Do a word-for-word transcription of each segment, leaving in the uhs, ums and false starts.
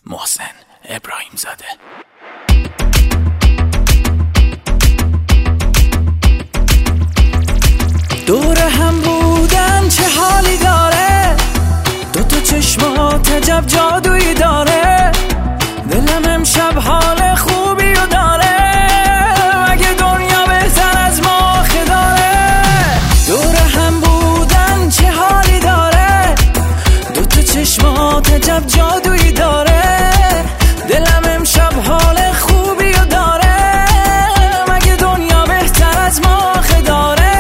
محسن ابراهیم زاده. دور هم بودن چه حالی داره، دو تا چشمات عجب جادویی داره، دلم امشب حال خوبی رو داره، مگه دنیا بهتر از ما داره. دور هم بودن چه حالی داره، دو تا چشمات عجب جادویی داره، دلم امشب حال خوبی رو داره، مگه دنیا بهتر از ما داره.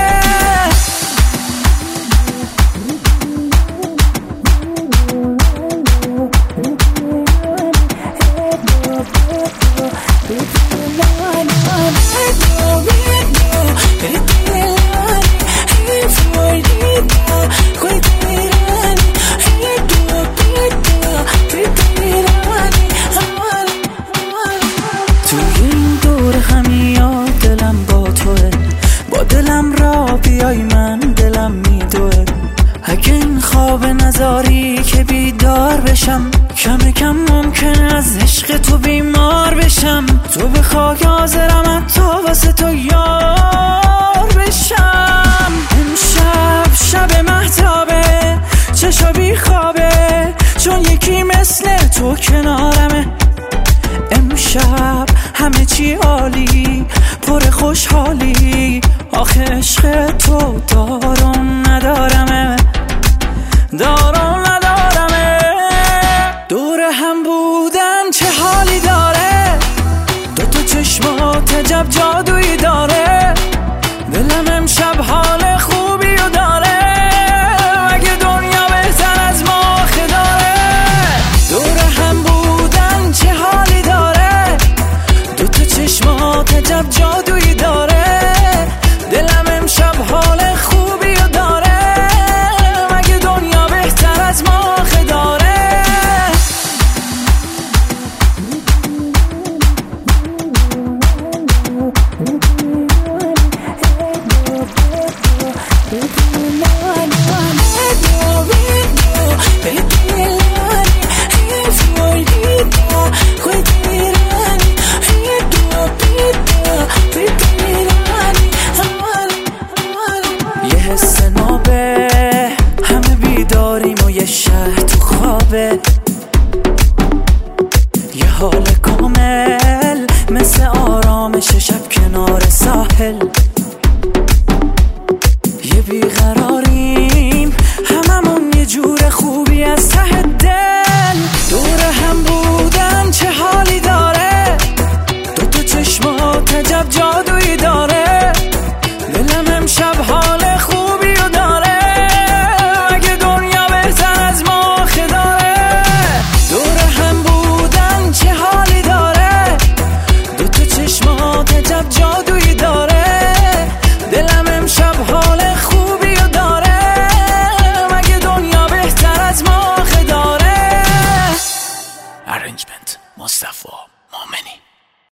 بیای من دلم میدوه، اگه این خواب نذاری که بیدار بشم، کم کم ممکن از عشق تو بیمار بشم، تو بخوای حاضرم حتی واسه تو یار بشم. امشب شب مهتابه، چشا بی خوابه، چون یکی مثل تو کنارمه. امشب همه چی عالی، پر خوشحالی، آخه عشق تو دارم ندارمه، دارم ندارمه. دور هم بودن چه حالی داره، دو تا چشمات عجب جادویی داره، دلم امشب حال خوبی رو داره، مگه دنیا بهتر از ما داره. دور هم بودن چه حالی داره، دو تا چشمات عجب جادویی داره، دلم امشب حال خوبی رو داره، مگه دنیا بهتر از ما داره. یه حس نابه، همه بیداریم و یه شهر تو خوابه، یه حال کامل مثل آرامش شب کنار ساحل.